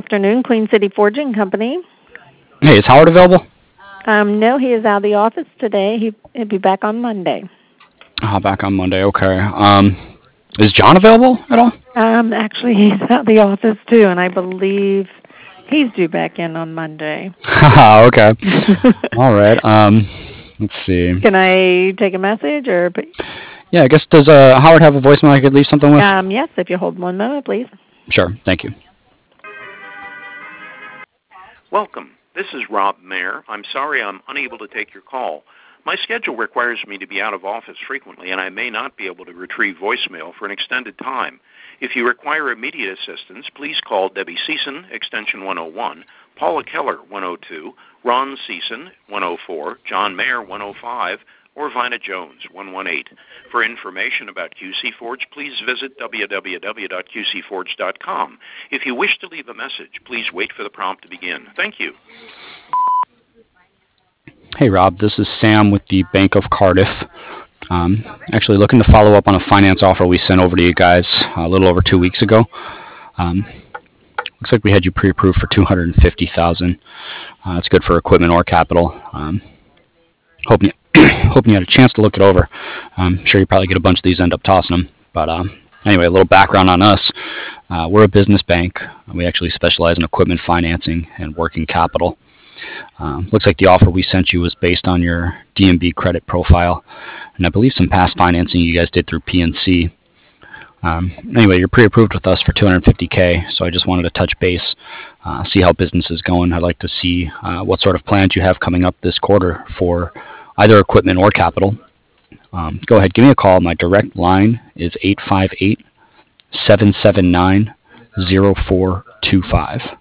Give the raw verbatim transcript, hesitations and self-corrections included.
afternoon, Queen City Forging Company. Hey, is Howard available? Um, no, he is out of the office today. He, he'll be back on Monday. Oh, back on Monday. Okay. Um, is John available at all? Um, actually, he's out of the office too, and I believe he's due back in on Monday. Okay. All right. Um, let's see. Can I take a message or? Yeah, I guess does uh, Howard have a voicemail I could leave something with? Um, yes, if you hold one moment, please. Sure. Thank you. Welcome. This is Rob Mayer. I'm sorry I'm unable to take your call. My schedule requires me to be out of office frequently, and I may not be able to retrieve voicemail for an extended time. If you require immediate assistance, please call Debbie Season, extension one oh one, Paula Keller, one oh two, Ron Season, one oh four, John Mayer, one oh five, or Vina Jones, one one eight. For information about Q C Forge, please visit w w w dot q c forge dot com. If you wish to leave a message, please wait for the prompt to begin. Thank you. Hey, Rob. This is Sam with the Bank of Cardiff. Um, actually looking to follow up on a finance offer we sent over to you guys a little over two weeks ago. Um, looks like we had you pre-approved for two hundred fifty thousand dollars. Uh, that's good for equipment or capital. Um, hoping you hoping you had a chance to look it over. I'm sure you probably get a bunch of these, end up tossing them. But um, anyway, a little background on us. Uh, we're a business bank. We actually specialize in equipment financing and working capital. Um, looks like the offer we sent you was based on your D M B credit profile, and I believe some past financing you guys did through P N C. Um, anyway, you're pre-approved with us for two hundred fifty K, so I just wanted to touch base, uh, see how business is going. I'd like to see uh, what sort of plans you have coming up this quarter for either equipment or capital. Um, go ahead, give me a call. My direct line is eight five eight, seven seven nine, zero four two five.